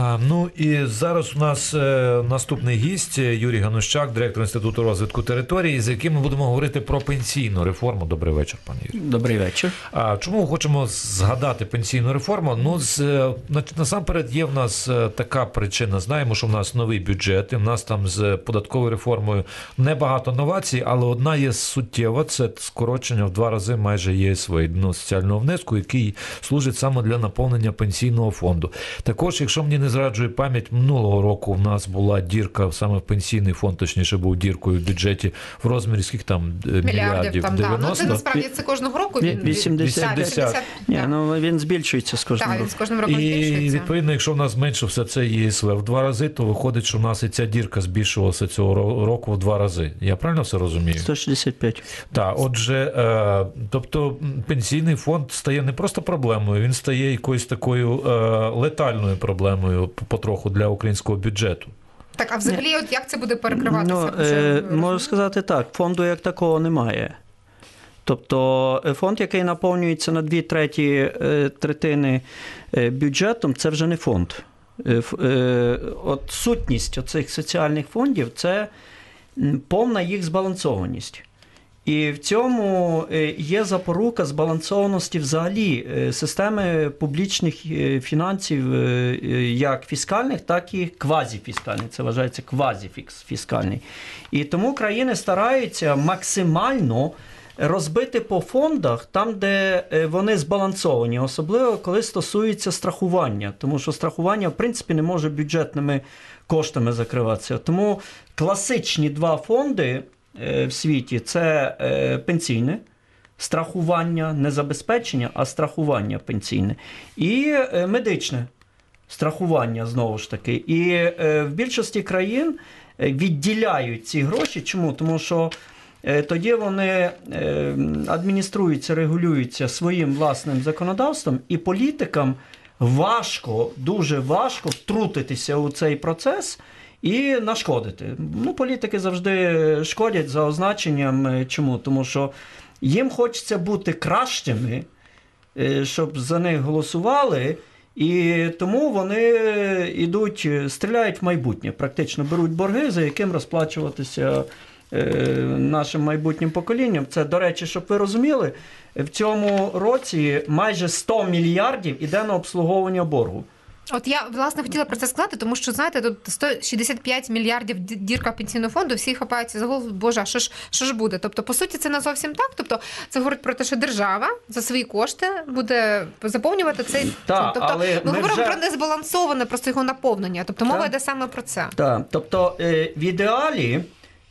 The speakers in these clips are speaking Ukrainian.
Ну і зараз у нас наступний гість Юрій Ганущак, директор Інституту розвитку території, з яким ми будемо говорити про пенсійну реформу. Добрий вечір, пане Юрій. Добрий вечір. Чому хочемо згадати пенсійну реформу? Ну, насамперед є в нас така причина. Знаємо, що в нас новий бюджет, і в нас там з податковою реформою небагато новацій, але одна є суттєва, це скорочення в 2 рази майже ЄСВ, єдиного соціального внеску, який служить саме для наповнення пенсійного фонду. Також, якщо мені не зраджує пам'ять, минулого року в нас була дірка саме в пенсійний фонд, точніше був діркою в бюджеті в розмірі скільки там мільярдів там, 90. Ну, це насправді це кожного року. 80. Ні, ну він збільшується з кожним роком. З кожним роком збільшується. І відповідно, якщо в нас зменшився цей ЄСВ в 2 рази, то виходить, що в нас і ця дірка збільшувалася цього року в 2 рази. Я правильно все розумію? 165. Так, отже, тобто пенсійний фонд стає не просто проблемою, він стає якоюсь такою летальною проблемою потроху для українського бюджету. Так, а взагалі, от як це буде перекриватися? Можу сказати так, фонду як такого немає. Тобто фонд, який наповнюється на 2/3 бюджетом, це вже не фонд. От сутність оцих соціальних фондів – це повна їх збалансованість. І в цьому є запорука збалансованості взагалі системи публічних фінансів, як фіскальних, так і квазіфіскальних. Це вважається квазіфіскальний. І тому країни стараються максимально розбити по фондах там, де вони збалансовані, особливо коли стосується страхування, тому що страхування, в принципі, не може бюджетними коштами закриватися. Тому класичні 2 фонди в світі – це пенсійне страхування, не забезпечення, а страхування пенсійне, і медичне страхування, знову ж таки. І в більшості країн відділяють ці гроші. Чому? Тому що тоді вони адмініструються, регулюються своїм власним законодавством, і політикам важко, дуже важко втрутитися у цей процес і нашкодити. Ну, політики завжди шкодять за означенням. Чому? Тому що їм хочеться бути кращими, щоб за них голосували, і тому вони йдуть, стріляють в майбутнє. Практично беруть борги, за яким розплачуватися нашим майбутнім поколінням. Це, до речі, щоб ви розуміли, в цьому році майже 100 мільярдів іде на обслуговування боргу. От я, власне, хотіла про це сказати, тому що, знаєте, тут 165 мільярдів дірка пенсійного фонду, всі хапаються за голову, боже, що ж буде? Тобто, по суті, це не зовсім так. Тобто, це говорить про те, що держава за свої кошти буде заповнювати цей фонд. Тобто, ми говоримо про незбалансоване просто його наповнення. Тобто, мова йде саме про це. Так, тобто, в ідеалі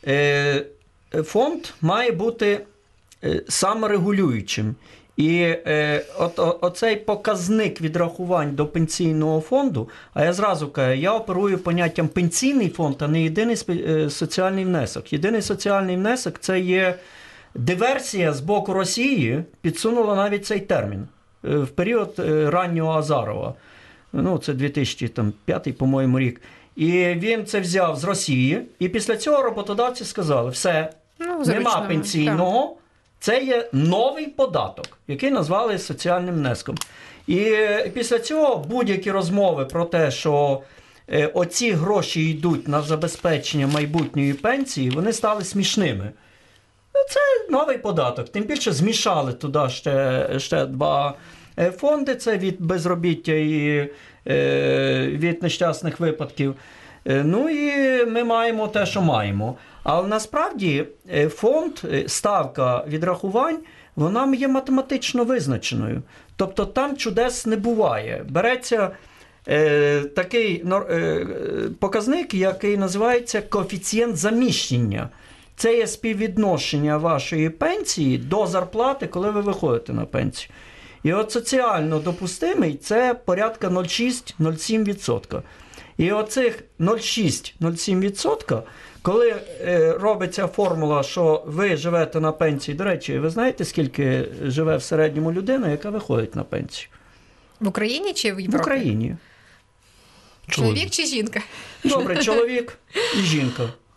фонд має бути саморегулюючим. І оцей показник відрахувань до пенсійного фонду, а я зразу кажу, я оперую поняттям пенсійний фонд, а не єдиний соціальний внесок. Єдиний соціальний внесок – це є диверсія з боку Росії, підсунула навіть цей термін в період раннього Азарова. Ну, це 2005, по-моєму, рік. І він це взяв з Росії, і після цього роботодавці сказали, все, нема пенсійного, це є новий податок, який назвали соціальним внеском. І після цього будь-які розмови про те, що оці гроші йдуть на забезпечення майбутньої пенсії, вони стали смішними. Це новий податок. Тим більше змішали туди ще 2 фонди, це від безробіття і від нещасних випадків. Ну і ми маємо те, що маємо. Але насправді фонд, ставка відрахувань, вона є математично визначеною. Тобто там чудес не буває. Береться такий показник, який називається коефіцієнт заміщення. Це є співвідношення вашої пенсії до зарплати, коли ви виходите на пенсію. І от соціально допустимий – це порядка 0,6-0,7%. І оцих 0,6-0,7%, коли робиться формула, що ви живете на пенсії, до речі, ви знаєте, скільки живе в середньому людина, яка виходить на пенсію? В Україні чи в Європі? В Україні. Чоловік чи жінка? Добре, чоловік і жінка.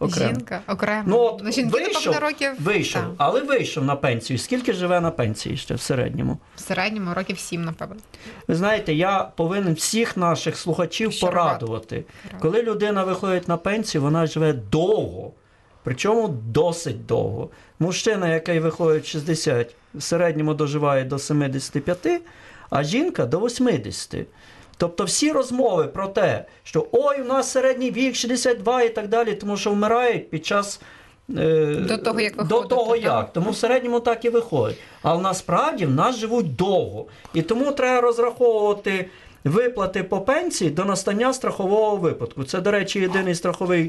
окремо. Жінка окремо. Ну, от На жінки, вийшов, напевно, років вийшов, так. але вийшов на пенсію. Скільки живе на пенсії ще в середньому? В середньому років 7, напевно. Ви знаєте, я повинен всіх наших слухачів Що порадувати. Коли людина виходить на пенсію, вона живе довго. Причому досить довго. Мужчина, який виходить в 60, в середньому доживає до 75, а жінка до 80. Тобто всі розмови про те, що ой, у нас середній вік 62 і так далі, тому що вмирають під час До того, як до виходити, того так? як. Тому в середньому так і виходить. Але насправді в нас живуть довго. І тому треба розраховувати виплати по пенсії до настання страхового випадку. Це, до речі, єдиний страховий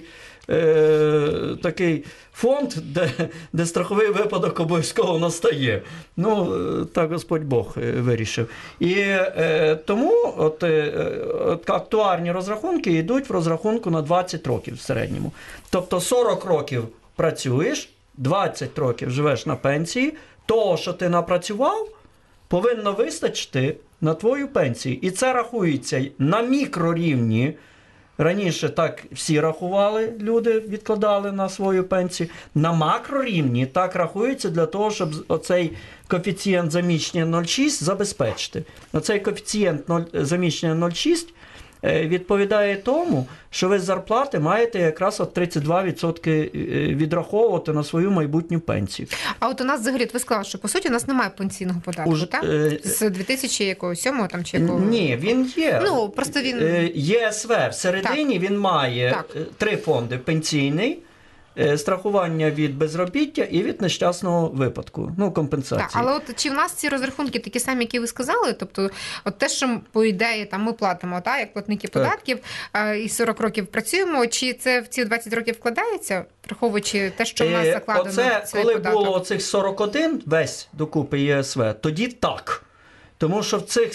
такий фонд, де страховий випадок обов'язково настає. Ну, так Господь Бог вирішив. І тому от актуарні розрахунки йдуть в розрахунку на 20 років в середньому. Тобто 40 років працюєш, 20 років живеш на пенсії, того, що ти напрацював, повинно вистачити на твою пенсію. І це рахується на мікрорівні. Раніше так всі рахували, люди відкладали на свою пенсію. На макрорівні так рахується для того, щоб оцей коефіцієнт заміщення 0,6 забезпечити. Оцей коефіцієнт заміщення 0,6 відповідає тому, що ви з зарплати маєте якраз от 32% відраховувати на свою майбутню пенсію. А от у нас взагалі, ви сказали, що по суті у нас немає пенсійного податку, так? З 2007 там чи якого? Ні, він є. Ну, просто він... ЄСВ всередині він має 3 фонди: пенсійний, страхування від безробіття і від нещасного випадку, ну, компенсації. Так, але от чи в нас ці розрахунки такі самі, які ви сказали? Тобто, от те, що по ідеї там ми платимо, так, як платники податків, і 40 років працюємо, чи це в ці 20 років вкладається, враховуючи те, що в нас закладено оце, цей коли податок? було цих 41 весь докупи ЄСВ, тоді так. Тому що в цих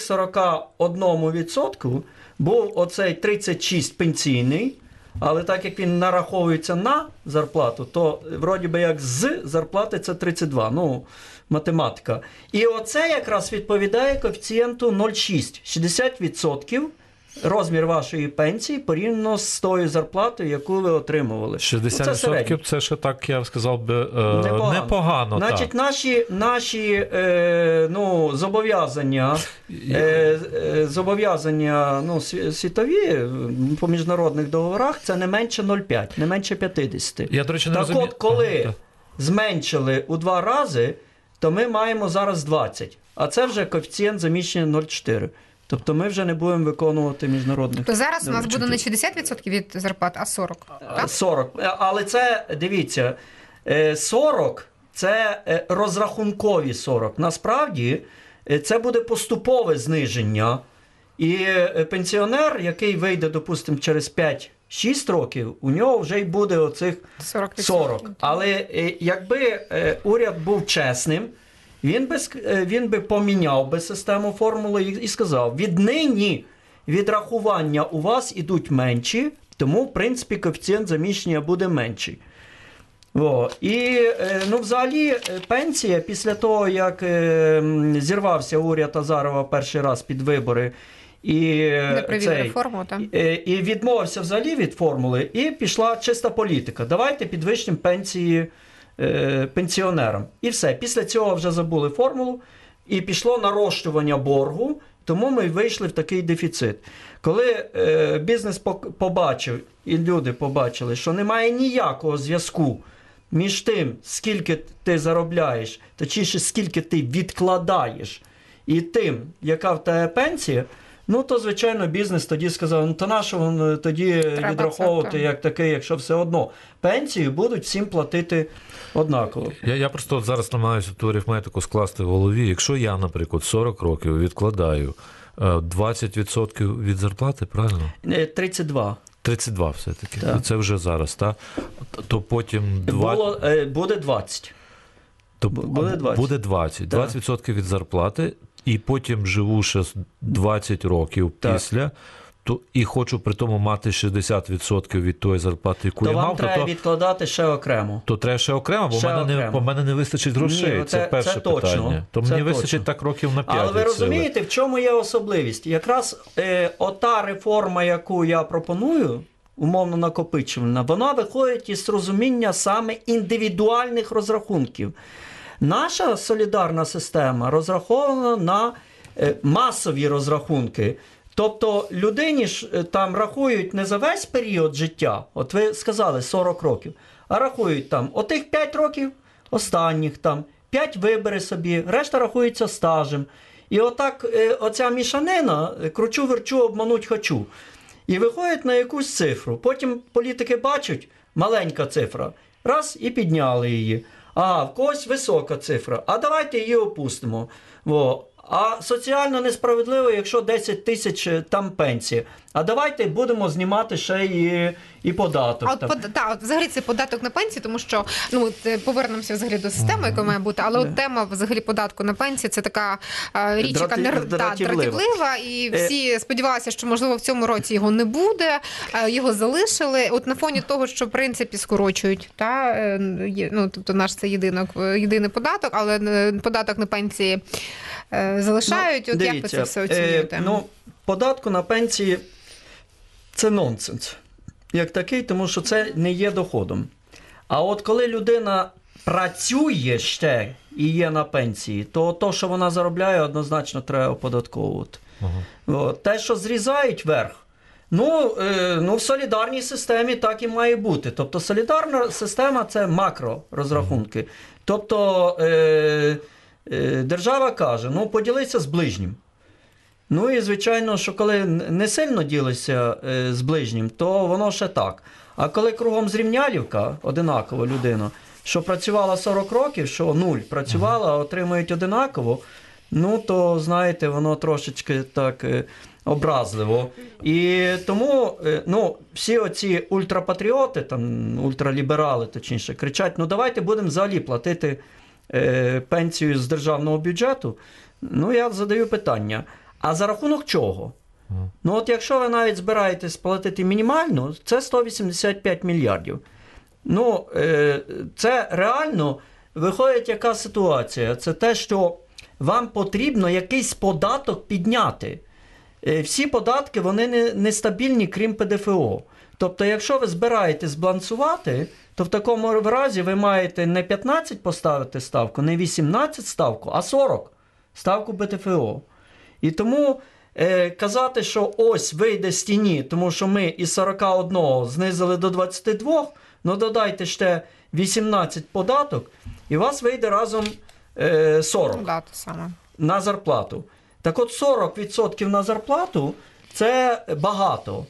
41% був оцей 36 пенсійний, але так як він нараховується на зарплату, то вроді би як з зарплати це 32. Ну, математика. І оце якраз відповідає коефіцієнту 0,6. 60% розмір вашої пенсії порівняно з тою зарплатою, яку ви отримували. 60% це ще так, я сказав би, непогано. Значить, наші зобов'язання світові по міжнародних договорах це не менше 0,5, не менше 50. Я, до речі, не так розумію. от, коли зменшили у 2 рази, то ми маємо зараз 20. А це вже коефіцієнт заміщення 0,4. Тобто ми вже не будемо виконувати міжнародних. То зараз у нас буде не 60% від зарплат, а 40%, так? 40. Але це, дивіться, 40 – це розрахункові 40. Насправді, це буде поступове зниження. І пенсіонер, який вийде, допустимо, через 5-6 років, у нього вже й буде оцих 40. Але якби уряд був чесним, він би поміняв би систему формули і сказав: віднині відрахування у вас ідуть менші, тому, в принципі, коефіцієнт заміщення буде менший. І, взагалі, пенсія після того, як зірвався уряд Азарова перший раз під вибори, і відмовився взагалі від формули, і пішла чиста політика. Давайте підвищимо пенсії пенсіонерам. І все. Після цього вже забули формулу, і пішло нарощування боргу, тому ми вийшли в такий дефіцит. Коли бізнес побачив, і люди побачили, що немає ніякого зв'язку між тим, скільки ти заробляєш, точніше, скільки ти відкладаєш, і тим, яка в тебе пенсія, то, звичайно, бізнес тоді сказав: то на що тоді відраховувати як такий, якщо все одно пенсію будуть всім платити однаково. Я просто зараз намагаюся ту арифметику скласти в голові. Якщо я, наприклад, 40 років відкладаю 20% від зарплати, правильно? 32. 32 все-таки. Так. Це вже зараз, так? То потім... Буде 20. Буде 20. 20% від зарплати, і потім живу ще 20 років після, і хочу при тому мати 60% від тої зарплати, яку я мав. Вам треба відкладати ще окремо. То треба ще окремо, бо в мене не вистачить грошей. Ні, це перше питання. Точно. То мені вистачить так років на 5. Але ви розумієте, в чому є особливість? Якраз ота реформа, яку я пропоную, умовно накопичувальна, вона виходить із розуміння саме індивідуальних розрахунків. Наша солідарна система розрахована на масові розрахунки. Тобто людині ж там рахують не за весь період життя, от ви сказали 40 років, а рахують там отих 5 років останніх, там 5 вибери собі, решта рахується стажем. І отак оця мішанина, кручу-верчу, обмануть хочу. І виходять на якусь цифру. Потім політики бачать, маленька цифра, раз і підняли її. А в когось висока цифра, а давайте її опустимо. А соціально несправедливо, якщо 10 тисяч там пенсії. А давайте будемо знімати ще і податок. А от взагалі це податок на пенсії, тому що повернемося взагалі до системи, яка має бути, але от тема взагалі податку на пенсії це така річ, яка дратівлива, і всі сподівалися, що можливо в цьому році його не буде, його залишили. От на фоні того, що в принципі скорочують, тобто наш це єдиний податок, але податок на пенсії залишають. От дивіться, як ви це все оцінюєте? Податку на пенсії це нонсенс, як такий, тому що це не є доходом. А от коли людина працює ще і є на пенсії, то що вона заробляє, однозначно треба оподатковувати. Те, що зрізають вверх, в солідарній системі так і має бути. Тобто солідарна система – це макророзрахунки. Тобто держава каже, поділися з ближнім. І, звичайно, що коли не сильно ділишся з ближнім, то воно ще так. А коли кругом зрівнялівка, одинакова людина, що працювала 40 років, що 0 працювала, а отримують одинаково, то, знаєте, воно трошечки так образливо. І тому, всі оці ультрапатріоти, ультраліберали, точніше, кричать, давайте будемо взагалі платити пенсію з державного бюджету. Я задаю питання, а за рахунок чого? От якщо ви навіть збираєтесь платити мінімальну, це 185 мільярдів. Це реально виходить яка ситуація? Це те, що вам потрібно якийсь податок підняти. Всі податки, вони нестабільні, крім ПДФО. Тобто, якщо ви збираєтесь збалансувати, то в такому разі ви маєте не 15 поставити ставку, не 18 ставку, а 40 ставку ПДФО. І тому казати, що ось вийде з тіні, тому що ми із 41 знизили до 22, додайте ще 18 податок, і у вас вийде разом 40 на зарплату. Так от 40% на зарплату – це багато.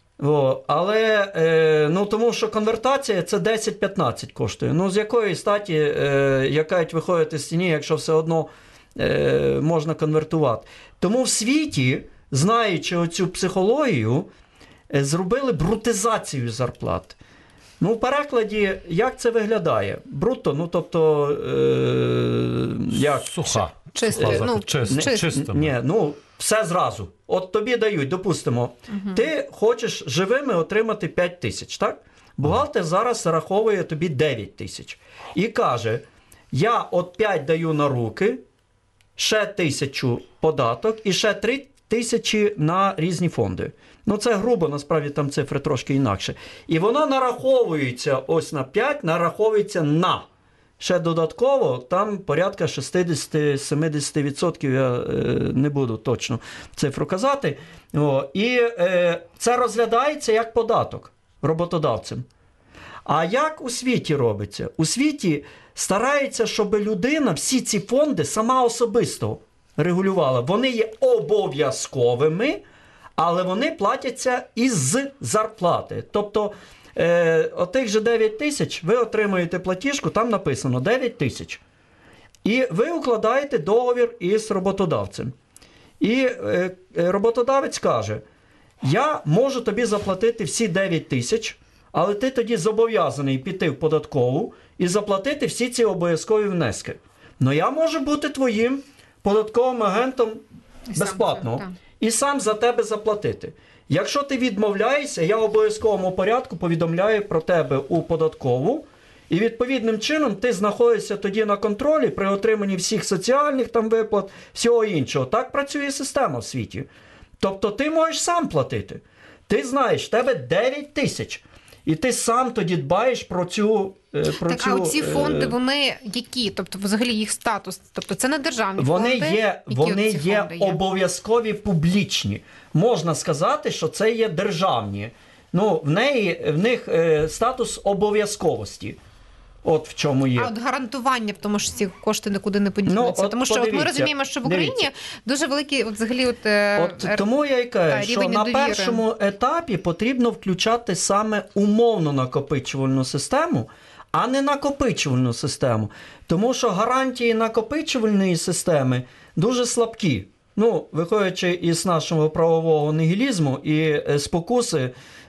Але, тому що конвертація – це 10-15 коштує. З якої статі, яка виходить з тіні, якщо все одно можна конвертувати. Тому в світі, знаючи оцю психологію, зробили брутизацію зарплат. В перекладі, як це виглядає? Брутто, тобто, як? Суха. Чисто. Ні, все зразу. От тобі дають, допустимо, ти хочеш живими отримати 5 тисяч, так? Бухгалтер зараз зараховує тобі 9 тисяч. І каже, я от 5 даю на руки, ще 1000 податок і ще 3 тисячі на різні фонди. Це грубо, насправді там цифри трошки інакше. І воно нараховується ось на 5, нараховується на. Ще додатково, там порядка 60-70%, я не буду точно цифру казати. І це розглядається як податок роботодавцем. А як у світі робиться? У світі старається, щоб людина всі ці фонди сама особисто регулювала. Вони є обов'язковими, але вони платяться із зарплати. Тобто, отих же 9 тисяч, ви отримуєте платіжку, там написано 9 тисяч. І ви укладаєте договір із роботодавцем. І роботодавець каже, я можу тобі заплатити всі 9 тисяч, але ти тоді зобов'язаний піти в податкову і заплатити всі ці обов'язкові внески. Я можу бути твоїм податковим агентом безплатно і сам за тебе заплатити. Якщо ти відмовляєшся, я в обов'язковому порядку повідомляю про тебе у податкову, і відповідним чином ти знаходишся тоді на контролі при отриманні всіх соціальних виплат, всього іншого. Так працює система в світі. Тобто ти можеш сам платити. Ти знаєш, в тебе 9 тисяч. І ти сам тоді дбаєш про цю... А ці фонди, вони які? Тобто, взагалі, їх статус? Тобто, це не державні фонди? Вони є обов'язкові публічні. Можна сказати, що це є державні. Ну, в них статус обов'язковості. От в чому є. А от гарантування в тому, що ці кошти нікуди не подінуться. Тому що ми розуміємо, що в Україні дуже великий, взагалі, тому я й кажу, що на першому етапі потрібно включати саме умовно накопичувальну систему, а не накопичувальну систему. Тому що гарантії накопичувальної системи дуже слабкі. Ну, виходячи із нашого правового нігілізму і спокуси,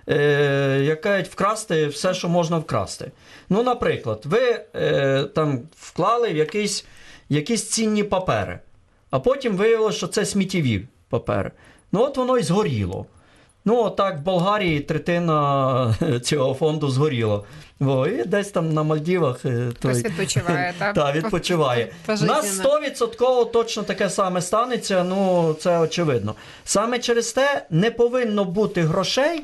яка вкрасти все, що можна вкрасти. Ну, наприклад, ви там вклали в якісь цінні папери, а потім виявилося, що це сміттєві папери. Ну, от воно і згоріло. Ну, так в Болгарії третина цього фонду згоріло. І десь там на Мальдівах хтось відпочиває, так? Так, відпочиває. У нас 100% точно таке саме станеться, ну, це очевидно. Саме через те не повинно бути грошей,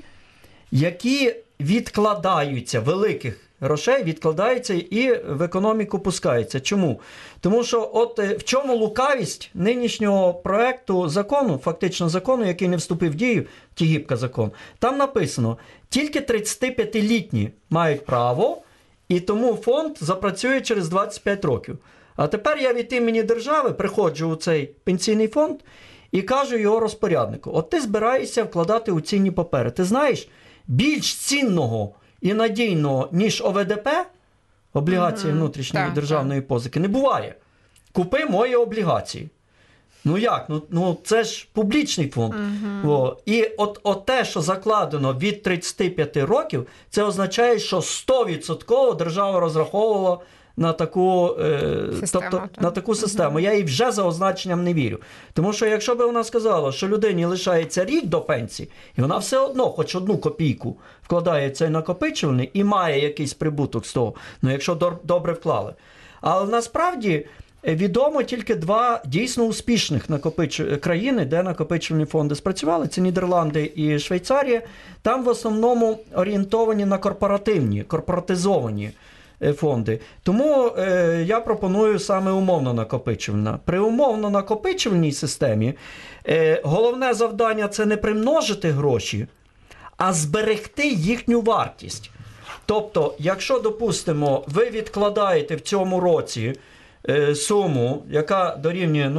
які відкладаються, великих грошей відкладаються і в економіку пускаються. Чому? Тому що от в чому лукавість нинішнього проекту закону, фактично закону, який не вступив в дію, Тігіпка закон, там написано, тільки 35-літні мають право, і тому фонд запрацює через 25 років. А тепер я від імені держави приходжу у цей пенсійний фонд і кажу його розпоряднику, от ти збираєшся вкладати у цінні папери. Ти знаєш, більш цінного і надійного, ніж ОВДП, облігації внутрішньої державної позики, не буває. Купи мої облігації. Ну як? Ну це ж публічний фонд. І от те, що закладено від 35 років, це означає, що 100% держава розраховувала на таку систему. На таку систему. Я їй вже за означенням не вірю. Тому що якщо б вона сказала, що людині лишається рік до пенсії, і вона все одно хоч 1 копійку вкладає в цей накопичувальний і має якийсь прибуток з того, ну якщо добре вклали. Але насправді відомо тільки 2 дійсно успішних країни, де накопичувальні фонди спрацювали. Це Нідерланди і Швейцарія. Там в основному орієнтовані на корпоратизовані фонди. Тому я пропоную саме умовно накопичувальна. При умовно накопичувальній системі головне завдання – це не примножити гроші, а зберегти їхню вартість. Тобто, якщо, допустимо, ви відкладаєте в цьому році суму, яка дорівнює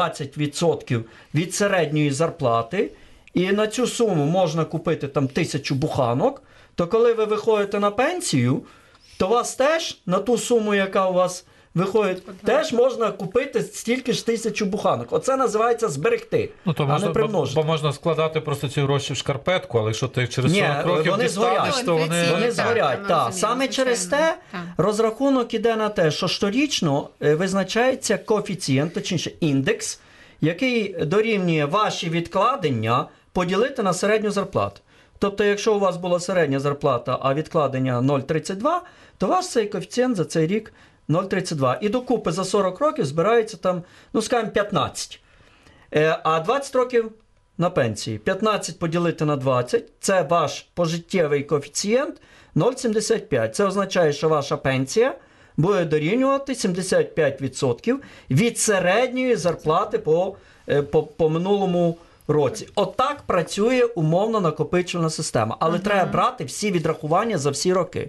20% від середньої зарплати, і на цю суму можна купити 1000 буханок, то коли ви виходите на пенсію, то вас теж на ту суму, яка у вас виходить, теж можна купити стільки ж 1000 буханок. Оце називається зберегти, а не примножити. Бо можна складати просто ці гроші в шкарпетку, але якщо ти через 40 років вони дістанеш, то вони згорять. Так. Саме через те розрахунок іде на те, що щорічно визначається коефіцієнт, точніше індекс, який дорівнює ваші відкладення поділити на середню зарплату. Тобто, якщо у вас була середня зарплата, а відкладення 0,32, то у вас цей коефіцієнт за цей рік 0,32. І докупи за 40 років збирається там, скажімо, 15. А 20 років на пенсії. 15 поділити на 20 – це ваш пожиттєвий коефіцієнт 0,75. Це означає, що ваша пенсія буде дорівнювати 75% від середньої зарплати по минулому році. Отак працює умовно накопичувальна система. Але треба брати всі відрахування за всі роки.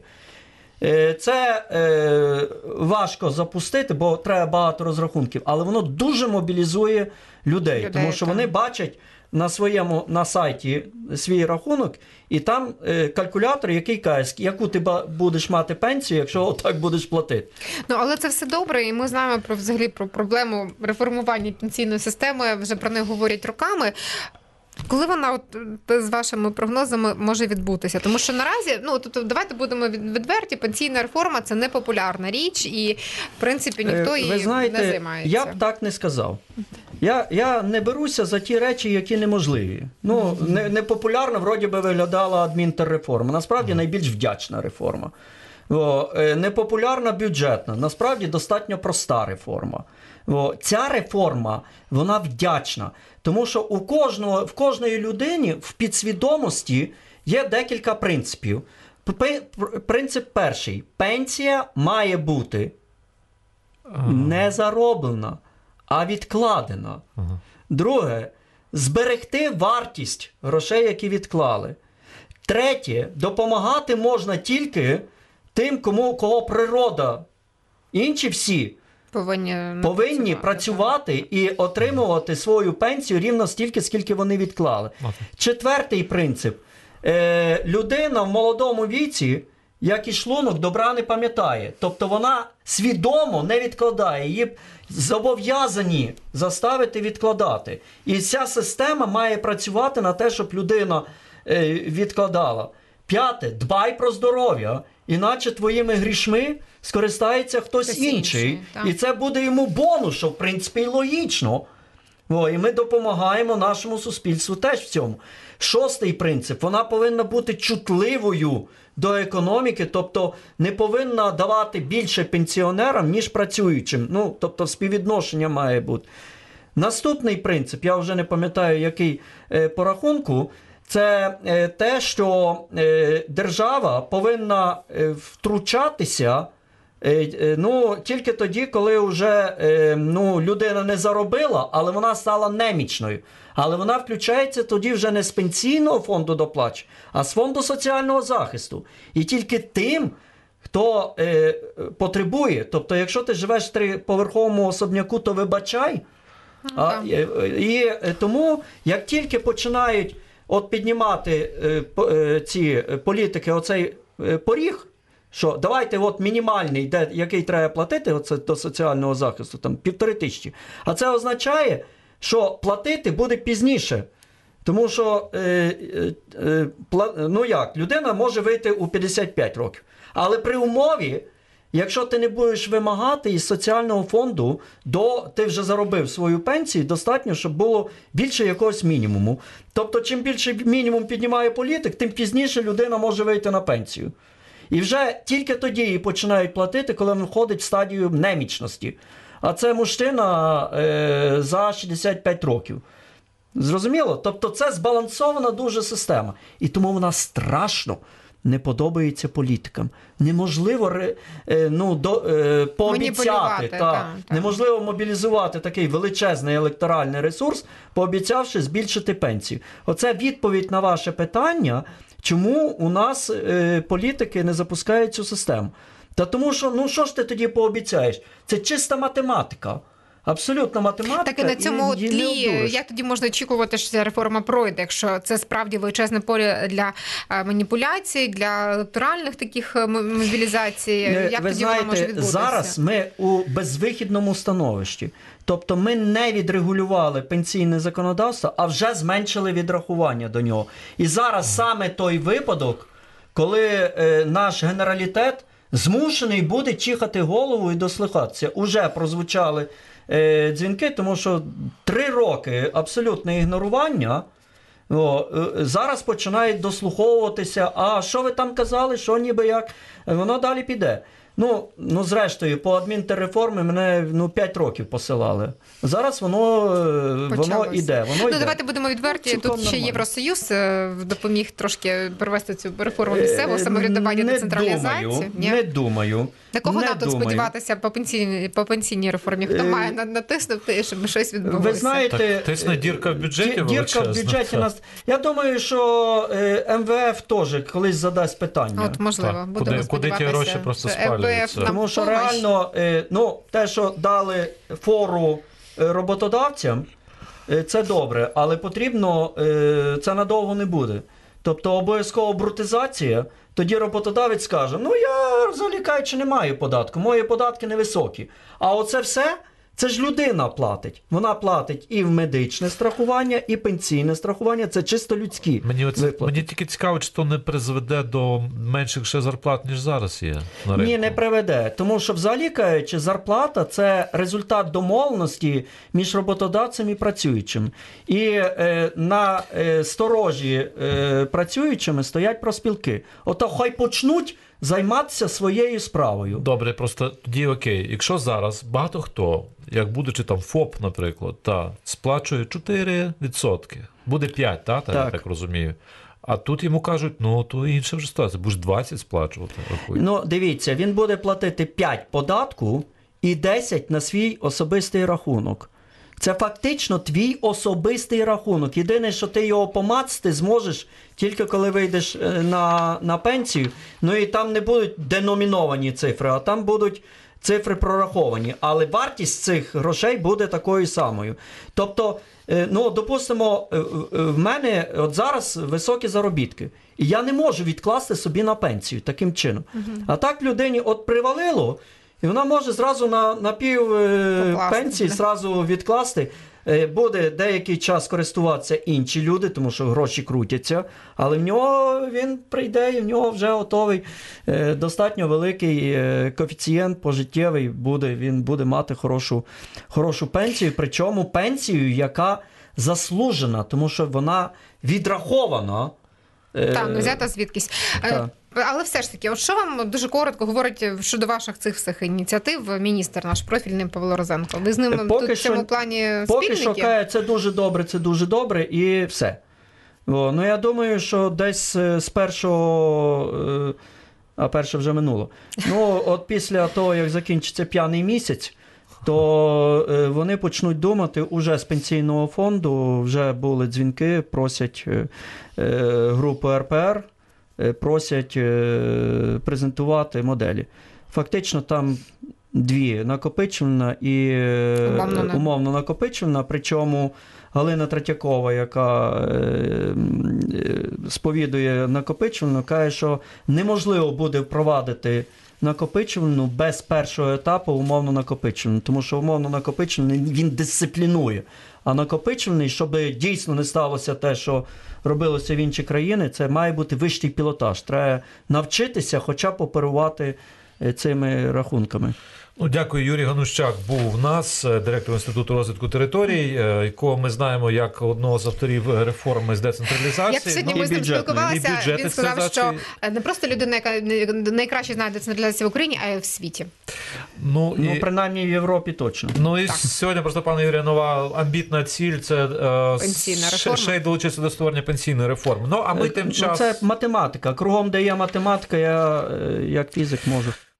Це важко запустити, бо треба багато розрахунків, але воно дуже мобілізує людей, тому що вони бачать на сайті свій рахунок, і там калькулятор, який каже, яку ти будеш мати пенсію, якщо отак будеш платити. Але це все добре, і ми знаємо взагалі про проблему реформування пенсійної системи, вже про неї говорять роками. Коли вона з вашими прогнозами може відбутися? Тому що наразі, давайте будемо відверті, пенсійна реформа – це непопулярна річ, і, в принципі, ніхто її не займається. Я б так не сказав. Я не беруся за ті речі, які неможливі. Непопулярно, вроді би, виглядала адмінтерреформа. Насправді, найбільш вдячна реформа. Непопулярна бюджетна. Насправді, достатньо проста реформа. Ця реформа, вона вдячна. Тому що в кожної людині в підсвідомості є декілька принципів. Принцип перший. Пенсія має бути не зароблена, а відкладена. Друге, зберегти вартість грошей, які відклали. Третє, допомагати можна тільки тим, кого природа. Інші всі повинні працювати і отримувати свою пенсію рівно стільки, скільки вони відклали. Четвертий принцип. Людина в молодому віці, як і шлунок, добра не пам'ятає. Тобто вона свідомо не відкладає. Її зобов'язані заставити відкладати. І ця система має працювати на те, щоб людина відкладала. П'яте. Дбай про здоров'я. Іначе твоїми грішми скористається хтось інший. І це буде йому бонус, що в принципі і логічно. І ми допомагаємо нашому суспільству теж в цьому. Шостий принцип. Вона повинна бути чутливою до економіки, тобто не повинна давати більше пенсіонерам, ніж працюючим. Тобто співвідношення має бути. Наступний принцип, я вже не пам'ятаю, який по рахунку, це те, що держава повинна втручатися тільки тоді, коли вже людина не заробила, але вона стала немічною. Але вона включається тоді вже не з пенсійного фонду доплач, а з фонду соціального захисту. І тільки тим, хто потребує. Тобто, якщо ти живеш в триповерховому особняку, то вибачай. І тому, як тільки починають піднімати ці політики оцей поріг, що давайте мінімальний, який треба платити до соціального захисту, там 1500. А це означає, що платити буде пізніше. Тому що, людина може вийти у 55 років. Але при умові, якщо ти не будеш вимагати із соціального фонду, ти вже заробив свою пенсію, достатньо, щоб було більше якогось мінімуму. Тобто, чим більше мінімум піднімає політик, тим пізніше людина може вийти на пенсію. І вже тільки тоді її починають платити, коли він входить в стадію немічності. А це мужчина за 65 років. Зрозуміло? Тобто це збалансована дуже система. І тому вона страшно не подобається політикам. Неможливо пообіцяти. Неможливо мобілізувати такий величезний електоральний ресурс, пообіцявши збільшити пенсію. Оце відповідь на ваше питання, чому у нас політики не запускають цю систему. Та тому що, що ж ти тоді пообіцяєш? Це чиста математика. Абсолютна математика. Так і на цьому тлі, як тоді можна очікувати, що ця реформа пройде, якщо це справді величезне поле для маніпуляцій, для електоральних таких мобілізацій? Як тоді вона може відбутися? Зараз ми у безвихідному становищі. Тобто ми не відрегулювали пенсійне законодавство, а вже зменшили відрахування до нього. І зараз саме той випадок, коли наш генералітет змушений буде чихати голову і дослухатися. Уже прозвучали дзвінки, тому що 3 роки абсолютне ігнорування зараз починають дослуховуватися, а що ви там казали, що ніби як, воно далі піде. Зрештою, по адмінтерреформи мене 5 років посилали. Зараз воно іде. Давайте будемо відверті. Тут ще Євросоюз допоміг трошки привести цю реформу місцевого самоврядування, децентралізації. Не думаю. На кого нам тут сподіватися по пенсійній реформі? Хто має натиснути, щоб щось відбулося? Ви знаєте, тисне дірка в бюджеті величезна. Дірка в бюджеті нас. Я думаю, що МВФ теж колись задасть питання. От, можливо, будемо куди ті гроші просто спалюються. Тому що реально, те, що дали фору роботодавцям, це добре, але потрібно, це надовго не буде. Тобто обов'язково брутизація, тоді роботодавець скаже, я взагалі кажучи не маю податку, мої податки невисокі. А оце все, це ж людина платить. Вона платить і в медичне страхування, і пенсійне страхування, це чисто людські виплати. Мені тільки цікаво, чи то не призведе до менших ще зарплат, ніж зараз є на ринку. Ні, не приведе. Тому що взагалі кажучи, зарплата – це результат домовленості між роботодавцем і працюючим. І на сторожі працюючими стоять профспілки. Ото хай почнуть займатися своєю справою. Добре, просто тоді окей. Якщо зараз багато хто як будучи там ФОП, наприклад, сплачує 4%. Буде 5, я так розумію. А тут йому кажуть, то інша вже ситуація, будеш 20 сплачувати. Ну, дивіться, він буде платити 5 податку і 10 на свій особистий рахунок. Це фактично твій особистий рахунок. Єдине, що ти його помацати зможеш тільки коли вийдеш на пенсію. Ну і там не будуть деноміновані цифри, а там будуть цифри прораховані. Але вартість цих грошей буде такою самою. Тобто, допустимо, в мене от зараз високі заробітки. І я не можу відкласти собі на пенсію таким чином. А так людині от привалило, і вона може зразу на пів пенсії зразу відкласти. Буде деякий час користуватися інші люди, тому що гроші крутяться, але в нього він прийде і в нього вже готовий достатньо великий коефіцієнт пожиттєвий буде, він буде мати хорошу пенсію, причому пенсію, яка заслужена, тому що вона відрахована. Взята звідкись. Але все ж таки, от що вам дуже коротко говорить щодо ваших цих всіх ініціатив міністр наш профільний Павло Розенко? Ви з ним тут в цьому плані спільники? Поки що каже, це дуже добре і все. Я думаю, що десь з першого, а перше вже минуло. От після того, як закінчиться п'яний місяць, то вони почнуть думати уже з пенсійного фонду, вже були дзвінки, просять групу РПР, просять презентувати моделі. Фактично там дві: накопичувальна і умовно накопичувальна, причому Галина Третьякова, яка сповідує накопичувальну, каже, що неможливо буде впровадити накопичувальну без першого етапу умовно накопичувальну, тому що умовно накопичувальний він дисциплінує. А накопичувальний, щоб дійсно не сталося те, що робилося в інші країни, це має бути вищий пілотаж. Треба навчитися хоча б оперувати цими рахунками. Дякую. Юрій Ганущак був у нас, директор Інституту розвитку територій, якого ми знаємо як одного з авторів реформи з децентралізації. Як сьогодні ми з ним спілкувалися, він сказав, що не просто людина, яка найкраще знає децентралізацію в Україні, а й в світі. Принаймні в Європі точно. І сьогодні просто, пане Юрія, нова амбітна ціль – це ще й долучитися до створення пенсійної реформи. А ми тим часом... Це математика. Кругом, де є математика, я як фізик можу.